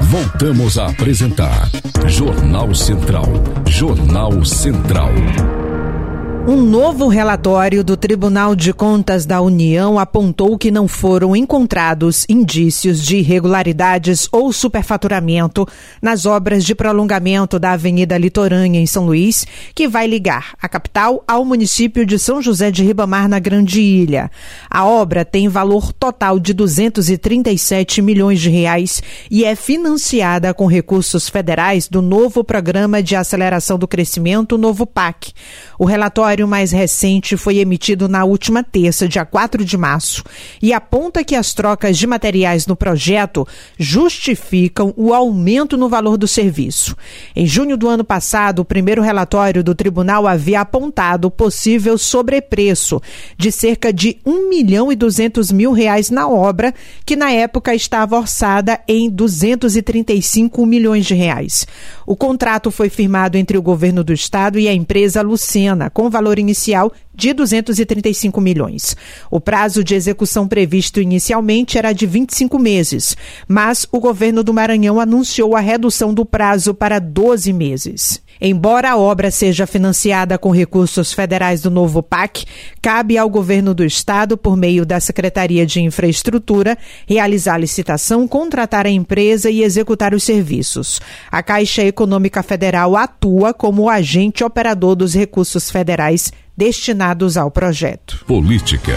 Voltamos a apresentar Jornal Central. Jornal Central. Um novo relatório do Tribunal de Contas da União apontou que não foram encontrados indícios de irregularidades ou superfaturamento nas obras de prolongamento da Avenida Litorânea em São Luís, que vai ligar a capital ao município de São José de Ribamar, na Grande Ilha. A obra tem valor total de 237 milhões de reais e é financiada com recursos federais do novo Programa de Aceleração do Crescimento, novo PAC. O relatório mais recente foi emitido na última terça, dia 4 de março, e aponta que as trocas de materiais no projeto justificam o aumento no valor do serviço. Em junho do ano passado, o primeiro relatório do tribunal havia apontado possível sobrepreço de cerca de R$1.200.000 na obra, que na época estava orçada em 235 milhões de reais. O contrato foi firmado entre o governo do estado e a empresa Lucena, com valor inicial de 235 milhões. O prazo de execução previsto inicialmente era de 25 meses, mas o governo do Maranhão anunciou a redução do prazo para 12 meses. Embora a obra seja financiada com recursos federais do novo PAC, cabe ao governo do estado, por meio da Secretaria de Infraestrutura, realizar a licitação, contratar a empresa e executar os serviços. A Caixa Econômica Federal atua como agente operador dos recursos federais destinados ao projeto. Política.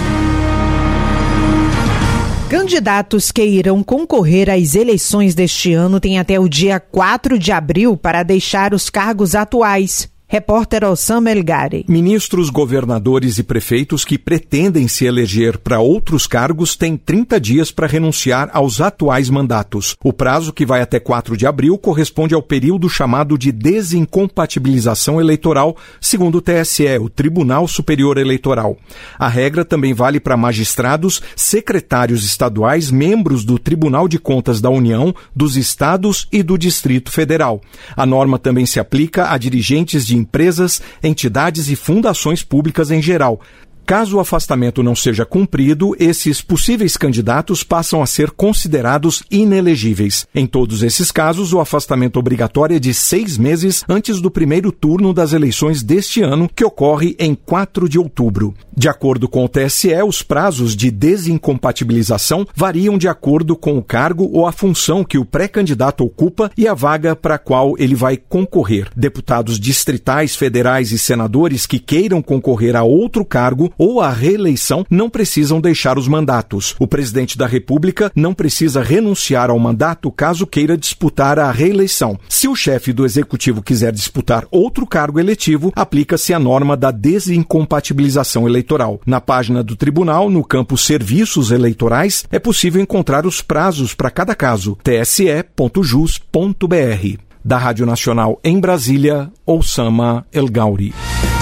Candidatos que irão concorrer às eleições deste ano têm até o dia 4 de abril para deixar os cargos atuais. Repórter Osama Elgari. Ministros, governadores e prefeitos que pretendem se eleger para outros cargos têm 30 dias para renunciar aos atuais mandatos. O prazo, que vai até 4 de abril, corresponde ao período chamado de desincompatibilização eleitoral, segundo o TSE, o Tribunal Superior Eleitoral. A regra também vale para magistrados, secretários estaduais, membros do Tribunal de Contas da União, dos estados e do Distrito Federal. A norma também se aplica a dirigentes de empresas, entidades e fundações públicas em geral. Caso o afastamento não seja cumprido, esses possíveis candidatos passam a ser considerados inelegíveis. Em todos esses casos, o afastamento obrigatório é de 6 meses antes do primeiro turno das eleições deste ano, que ocorre em 4 de outubro. De acordo com o TSE, os prazos de desincompatibilização variam de acordo com o cargo ou a função que o pré-candidato ocupa e a vaga para a qual ele vai concorrer. Deputados distritais, federais e senadores que queiram concorrer a outro cargo ou a reeleição não precisam deixar os mandatos. O presidente da República não precisa renunciar ao mandato caso queira disputar a reeleição. Se o chefe do executivo quiser disputar outro cargo eletivo, aplica-se a norma da desincompatibilização eleitoral. Na página do tribunal, no campo Serviços Eleitorais, é possível encontrar os prazos para cada caso. tse.jus.br. Da Rádio Nacional em Brasília, Osama Elgauri.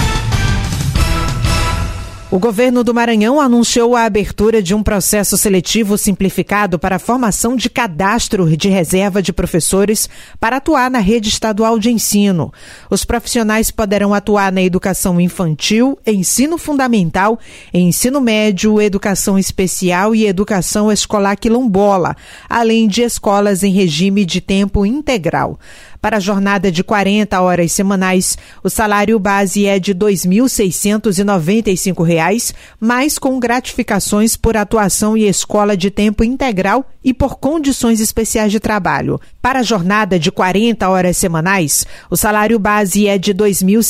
O governo do Maranhão anunciou a abertura de um processo seletivo simplificado para a formação de cadastro de reserva de professores para atuar na rede estadual de ensino. Os profissionais poderão atuar na educação infantil, ensino fundamental, ensino médio, educação especial e educação escolar quilombola, além de escolas em regime de tempo integral. Para a jornada de 40 horas semanais, o salário base é de R$ 2.695, mas com gratificações por atuação em escola de tempo integral e por condições especiais de trabalho. Para a jornada de 40 horas semanais, o salário base é de R$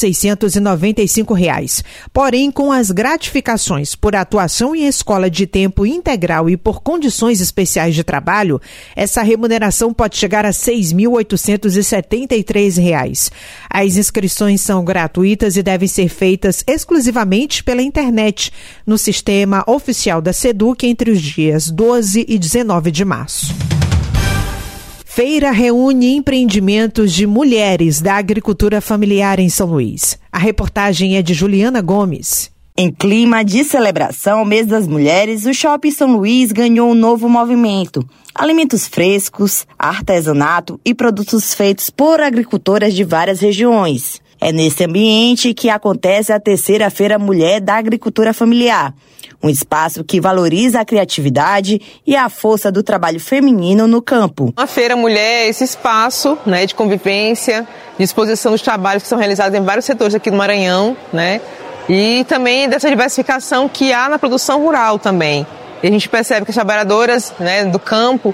2.695. Porém, com as gratificações por atuação em escola de tempo integral e por condições especiais de trabalho, essa remuneração pode chegar a R$ 6.873. As inscrições são gratuitas e devem ser feitas exclusivamente pela internet, no sistema oficial da SEDUC entre os dias 12 e 19 de março. Feira reúne empreendimentos de mulheres da agricultura familiar em São Luís. A reportagem é de Juliana Gomes. Em clima de celebração, Mês das Mulheres, o Shopping São Luís ganhou um novo movimento. Alimentos frescos, artesanato e produtos feitos por agricultoras de várias regiões. É nesse ambiente que acontece a terceira Feira Mulher da Agricultura Familiar, um espaço que valoriza a criatividade e a força do trabalho feminino no campo. A Feira Mulher é esse espaço, né, de convivência, de exposição dos trabalhos que são realizados em vários setores aqui do Maranhão, né, e também dessa diversificação que há na produção rural também. E a gente percebe que as trabalhadoras, né, do campo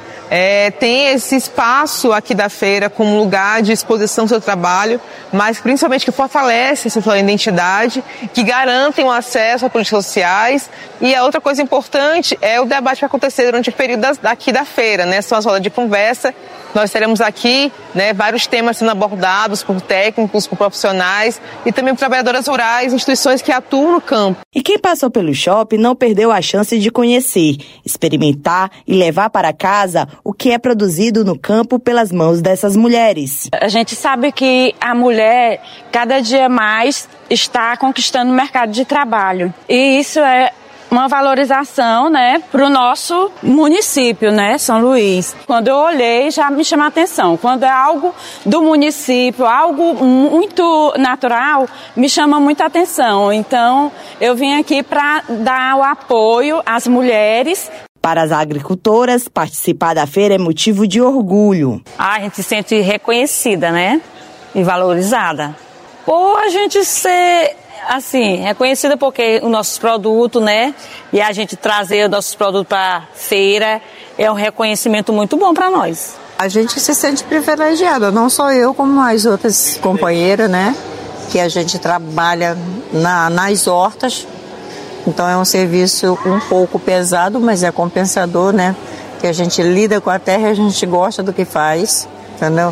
têm esse espaço aqui da feira como lugar de exposição do seu trabalho, mas principalmente que fortalece essa sua identidade, que garantem o acesso a políticas sociais. E a outra coisa importante é o debate que vai acontecer durante o período aqui da feira, né? São as rodas de conversa. Nós teremos aqui, né, vários temas sendo abordados por técnicos, por profissionais e também por trabalhadoras rurais, instituições que atuam no campo. E quem passou pelo shopping não perdeu a chance de conhecer, experimentar e levar para casa o que é produzido no campo pelas mãos dessas mulheres. A gente sabe que a mulher, cada dia mais, está conquistando o mercado de trabalho. E isso é uma valorização, né, para o nosso município, né, São Luís. Quando eu olhei, já me chama a atenção. Quando é algo do município, algo muito natural, me chama muita atenção. Então, eu vim aqui para dar o apoio às mulheres. Para as agricultoras, participar da feira é motivo de orgulho. A gente se sente reconhecida, né, e valorizada. Ou a gente ser assim, reconhecida porque os nossos produtos, né? E a gente trazer os nossos produtos para a feira é um reconhecimento muito bom para nós. A gente se sente privilegiada, não só eu, como as outras companheiras, né? Que a gente trabalha nas hortas. Então é um serviço um pouco pesado, mas é compensador, né? Que a gente lida com a terra e a gente gosta do que faz. Entendeu?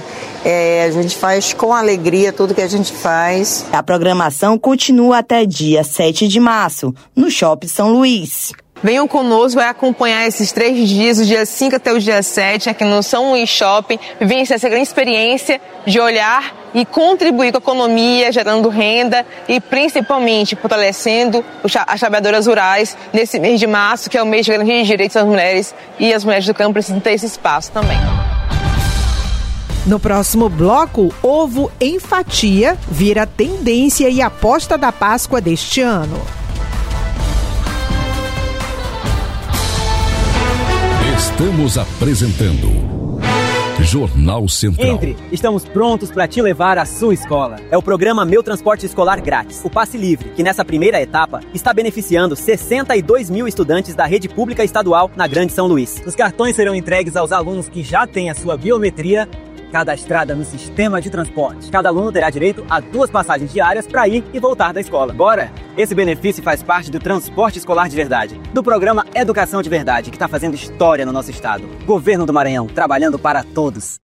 A gente faz com alegria tudo que a gente faz. A programação continua até dia 7 de março, no Shopping São Luís. Venham conosco, vai acompanhar esses 3 dias, do dia 5 até o dia 7, aqui no São Luís Shopping. Vivenciar essa grande experiência de olhar e contribuir com a economia, gerando renda e principalmente fortalecendo as trabalhadoras rurais nesse mês de março, que é o mês de garantia de direitos das mulheres, e as mulheres do campo precisam ter esse espaço também. No próximo bloco, ovo em fatia vira tendência e aposta da Páscoa deste ano. Estamos apresentando Jornal Central. Entre, estamos prontos para te levar à sua escola. É o programa Meu Transporte Escolar Grátis, o Passe Livre, que nessa primeira etapa está beneficiando 62 mil estudantes da rede pública estadual na Grande São Luís. Os cartões serão entregues aos alunos que já têm a sua biometria cadastrada no sistema de transporte. Cada aluno terá direito a 2 passagens diárias para ir e voltar da escola. Agora, esse benefício faz parte do Transporte Escolar de Verdade, do programa Educação de Verdade, que está fazendo história no nosso estado. Governo do Maranhão, trabalhando para todos.